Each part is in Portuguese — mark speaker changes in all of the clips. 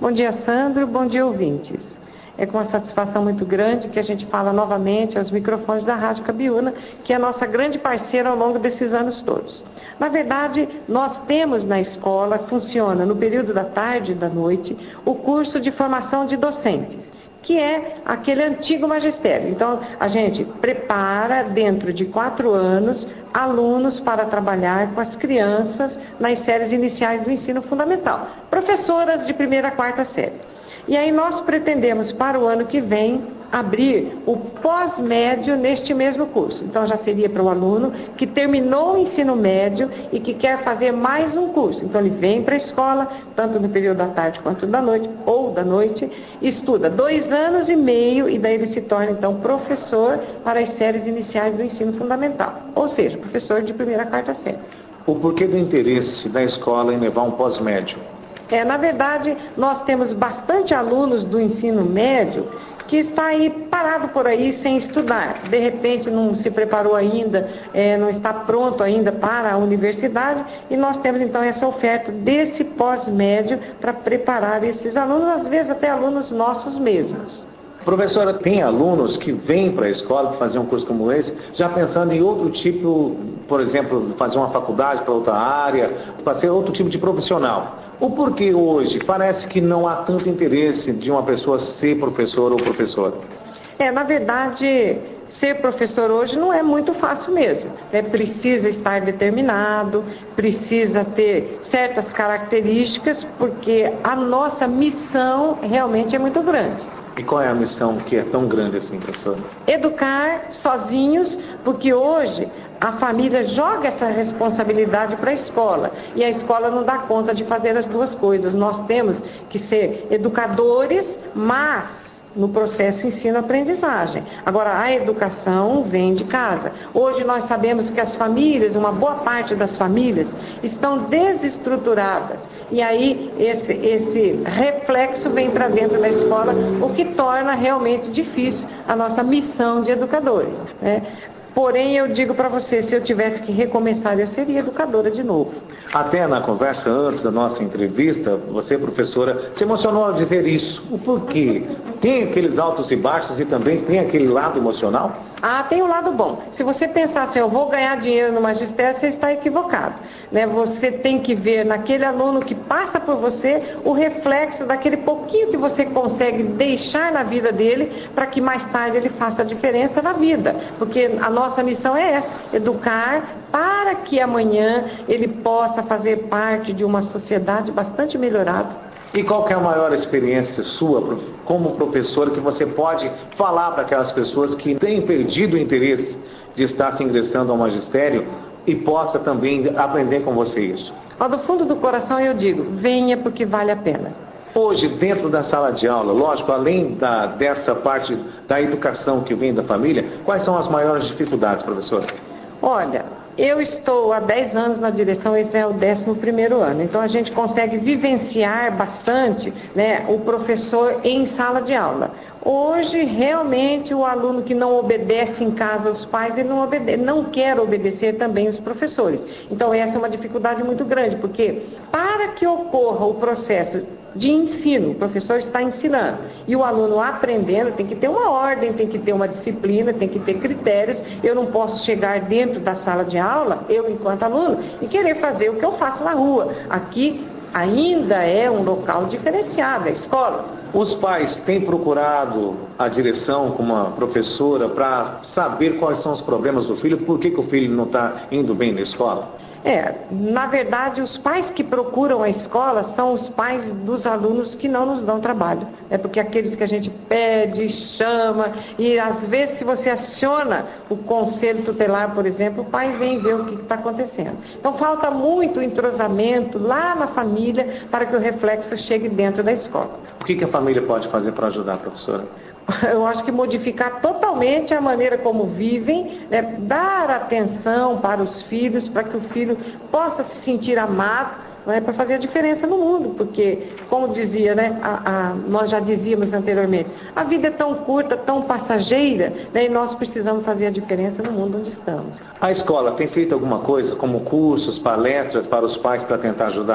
Speaker 1: Bom dia, Sandro. Bom dia, ouvintes. É com uma satisfação muito grande que a gente fala novamente aos microfones da Rádio Cabiúna, que é a nossa grande parceira ao longo desses anos todos. Na verdade, nós temos na escola, funciona no período da tarde e da noite, o curso de formação de docentes, que é aquele antigo magistério. Então, a gente prepara, dentro de 4 anos, alunos para trabalhar com as crianças nas séries iniciais do ensino fundamental, professoras de 1ª a 4ª série. E aí nós pretendemos, para o ano que vem, abrir o pós-médio neste mesmo curso. Então já seria para o aluno que terminou o ensino médio e que quer fazer mais um curso. Então ele vem para a escola, tanto no período da tarde quanto da noite, ou da noite, estuda 2 anos e meio e daí ele se torna então professor para as séries iniciais do ensino fundamental. Ou seja, professor de 1ª a 4ª série.
Speaker 2: O porquê do interesse da escola em levar um pós-médio?
Speaker 1: Na verdade, nós temos bastante alunos do ensino médio que está aí parado por aí sem estudar. De repente não se preparou ainda, não está pronto ainda para a universidade e nós temos então essa oferta desse pós-médio para preparar esses alunos, às vezes até alunos nossos mesmos.
Speaker 2: Professora, tem alunos que vêm para a escola para fazer um curso como esse, já pensando em outro tipo, por exemplo, fazer uma faculdade para outra área, para ser outro tipo de profissional. O porquê hoje parece que não há tanto interesse de uma pessoa ser professor ou professora?
Speaker 1: Na verdade, ser professor hoje não é muito fácil mesmo. Precisa estar determinado, precisa ter certas características, porque a nossa missão realmente é muito grande.
Speaker 2: E qual é a missão que é tão grande assim, professor?
Speaker 1: Educar sozinhos, porque hoje a família joga essa responsabilidade para a escola e a escola não dá conta de fazer as duas coisas. Nós temos que ser educadores, mas no processo ensino-aprendizagem. Agora, a educação vem de casa. Hoje nós sabemos que as famílias, uma boa parte das famílias, estão desestruturadas. E aí esse reflexo vem para dentro da escola, o que torna realmente difícil a nossa missão de educadores, né? Porém, eu digo para você, se eu tivesse que recomeçar, eu seria educadora de novo.
Speaker 2: Até na conversa antes da nossa entrevista, você, professora, se emocionou ao dizer isso. O porquê? Tem aqueles altos e baixos e também tem aquele lado emocional?
Speaker 1: Tem um lado bom. Se você pensar assim, eu vou ganhar dinheiro no magistério, você está equivocado, né? Você tem que ver naquele aluno que passa por você o reflexo daquele pouquinho que você consegue deixar na vida dele para que mais tarde ele faça a diferença na vida. Porque a nossa missão é essa, educar para que amanhã ele possa fazer parte de uma sociedade bastante melhorada.
Speaker 2: E qual que é a maior experiência sua como professora que você pode falar para aquelas pessoas que têm perdido o interesse de estar se ingressando ao magistério e possa também aprender com você isso?
Speaker 1: Do fundo do coração eu digo, venha porque vale a pena.
Speaker 2: Hoje, dentro da sala de aula, lógico, além dessa parte da educação que vem da família, quais são as maiores dificuldades, professora?
Speaker 1: Olha, eu estou há 10 anos na direção, esse é o 11º ano. Então a gente consegue vivenciar bastante, né, o professor em sala de aula. Hoje, realmente, o aluno que não obedece em casa aos pais, ele não quer obedecer também os professores. Então essa é uma dificuldade muito grande, porque para que ocorra o processo de ensino, o professor está ensinando e o aluno aprendendo, tem que ter uma ordem, tem que ter uma disciplina, tem que ter critérios. Eu não posso chegar dentro da sala de aula, eu enquanto aluno, e querer fazer o que eu faço na rua. Aqui ainda é um local diferenciado, a escola.
Speaker 2: Os pais têm procurado a direção como uma professora para saber quais são os problemas do filho, por que o filho não está indo bem na escola?
Speaker 1: Na verdade, os pais que procuram a escola são os pais dos alunos que não nos dão trabalho. Porque aqueles que a gente pede, chama, e às vezes se você aciona o conselho tutelar, por exemplo, o pai vem ver o que está acontecendo. Então falta muito entrosamento lá na família para que o reflexo chegue dentro da escola.
Speaker 2: O que a família pode fazer para ajudar, professora?
Speaker 1: Eu acho que modificar totalmente a maneira como vivem, né? Dar atenção para os filhos, para que o filho possa se sentir amado, né? Para fazer a diferença no mundo, porque, como dizia, né? Nós já dizíamos anteriormente, a vida é tão curta, tão passageira, né? E nós precisamos fazer a diferença no mundo onde estamos.
Speaker 2: A escola tem feito alguma coisa, como cursos, palestras para os pais para tentar ajudar?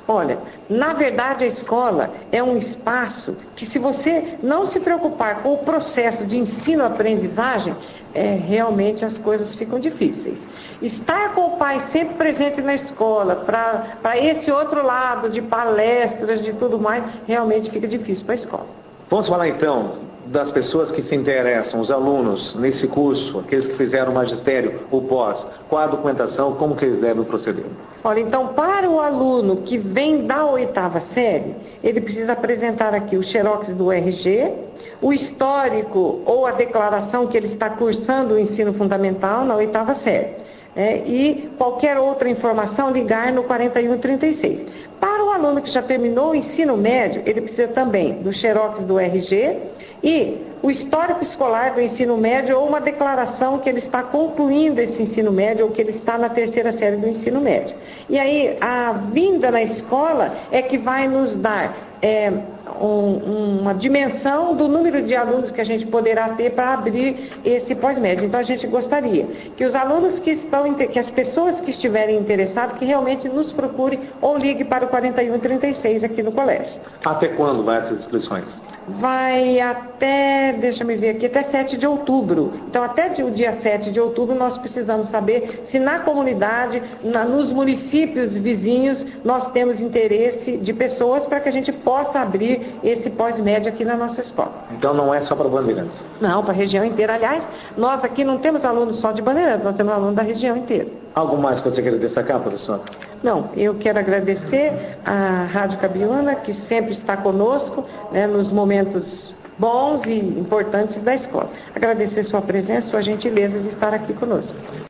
Speaker 1: Olha, na verdade a escola é um espaço que, se você não se preocupar com o processo de ensino-aprendizagem, realmente as coisas ficam difíceis. Estar com o pai sempre presente na escola, para esse outro lado de palestras, de tudo mais, realmente fica difícil para a escola.
Speaker 2: Vamos falar então das pessoas que se interessam, os alunos nesse curso, aqueles que fizeram o magistério, o pós, qual a documentação, como que eles devem proceder?
Speaker 1: Olha, então, para o aluno que vem da 8ª série, ele precisa apresentar aqui o xerox do RG, o histórico ou a declaração que ele está cursando o ensino fundamental na 8ª série. E qualquer outra informação, ligar no 4136. Para o aluno que já terminou o ensino médio, ele precisa também do xerox do RG e o histórico escolar do ensino médio ou uma declaração que ele está concluindo esse ensino médio ou que ele está na 3ª série do ensino médio. E aí, a vinda na escola é que vai nos dar uma dimensão do número de alunos que a gente poderá ter para abrir esse pós-médio. Então, a gente gostaria que os alunos que as pessoas que estiverem interessadas, que realmente nos procurem ou ligue para o 4136 aqui no colégio.
Speaker 2: Até quando vai essas inscrições?
Speaker 1: Vai até, deixa eu ver aqui, até 7 de outubro. Então, até o dia 7 de outubro, nós precisamos saber se na comunidade, nos municípios vizinhos, nós temos interesse de pessoas para que a gente possa abrir esse pós-médio aqui na nossa escola.
Speaker 2: Então, não é só para Bandeirantes?
Speaker 1: Não, para a região inteira. Aliás, nós aqui não temos alunos só de Bandeirantes, nós temos alunos da região inteira.
Speaker 2: Algo mais que você queira destacar, professor?
Speaker 1: Não, eu quero agradecer à Rádio Cabiúna, que sempre está conosco, nos momentos bons e importantes da escola. Agradecer sua presença, sua gentileza de estar aqui conosco.